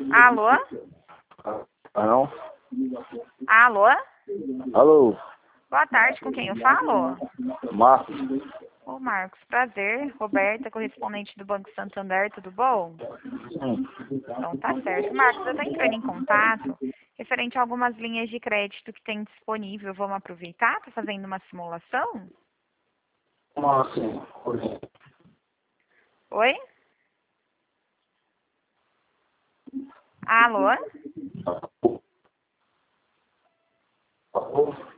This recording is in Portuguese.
Alô? Não? Alô? Alô? Boa tarde, com quem eu falo? Marcos? Ô, Marcos, prazer. Roberta, correspondente do Banco Santander, tudo bom? Sim. Então tá certo. Marcos, eu tô entrando em contato referente a algumas linhas de crédito que tem disponível. Vamos aproveitar? Tô fazendo uma simulação? Como assim? Oi? Alô? Alô?